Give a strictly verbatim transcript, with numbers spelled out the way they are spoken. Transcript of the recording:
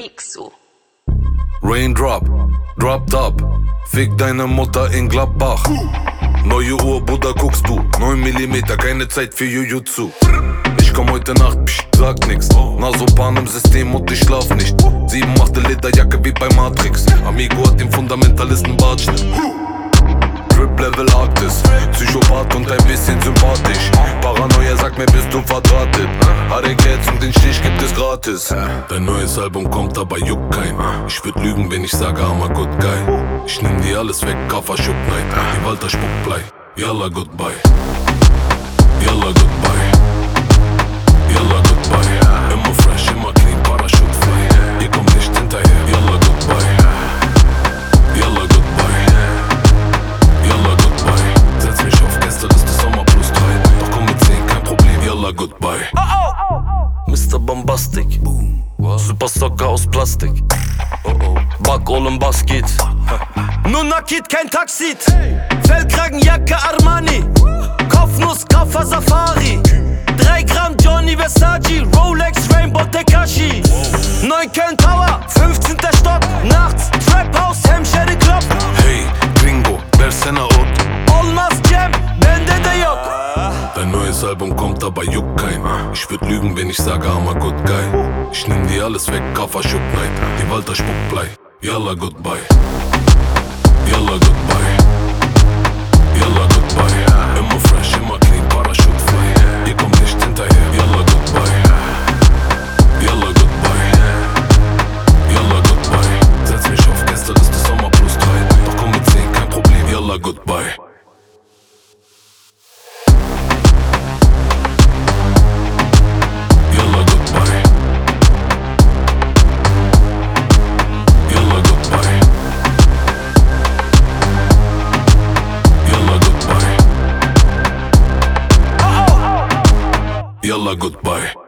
Mixu. Raindrop, dropped up, fick deine Mutter in Gladbach. Neue Uhr, Bruder, guckst du, neun Millimeter, keine Zeit für Jujutsu. Ich komm heute Nacht, psch, sag nix. Nasopan im System und ich schlaf nicht. Sieben machte Lederjacke wie bei Matrix. Amigo hat den Fundamentalisten Bartschnitt. Drip Level Arktis, Psychopath und ein bisschen sympathisch. Paranoia sagt mir, bist du verdrahtet. Harek jetzt und den Stich gibt es gratis. Dein neues Album kommt, aber juckt kein. Ich würd lügen, wenn ich sage, I'm a good guy. Ich nehm dir alles weg, Kaffer, Schupp, Neid. Die Walter spuckt Blei, yalla goodbye. Yalla goodbye. Yalla goodbye. Immer fresh, immer clean, Parachute fly. Ihr kommt nicht hinterher, yalla goodbye. Yalla goodbye. Yalla goodbye. Setz mich auf Gäste, das ist Sommer plus drei. Doch komm mit zehn, kein Problem, yalla goodbye. Mister Bombastic, Super Socker aus Plastik. Back Olem Basket. Nur Nakid, kein Taxit. Fellkragenjacke Armani. Kopfnuss, Kaffer Safari. Drei Gramm Johnny Versace. Rolex, Rainbow Tekashi. Neukölln Tower, fünfzehnter Stock. Nachts, Trap House, Hemşehre Club. Hey, Gringo, versene ot. Olmaz Cem, bende de yok. Dein neues Album kommt, aber juckt kein. Ich würd lügen, wenn ich sage, I'm a good guy. Ich nehm dir alles weg, Kaffer, Schupp, Neid. Die Walter spuckt Blei, yalla goodbye. Yalla goodbye. Yalla goodbye. Immer fresh, immer clean, Parachute fly. Ihr kommt nicht hinterher, yalla goodbye. Yalla goodbye. Yalla goodbye. Setz mich auf Gäste, das ist Sommer plus drei. Doch komm mit zehn, kein Problem, yalla goodbye. Yalla goodbye. Yalla goodbye. Yalla goodbye. Yalla goodbye.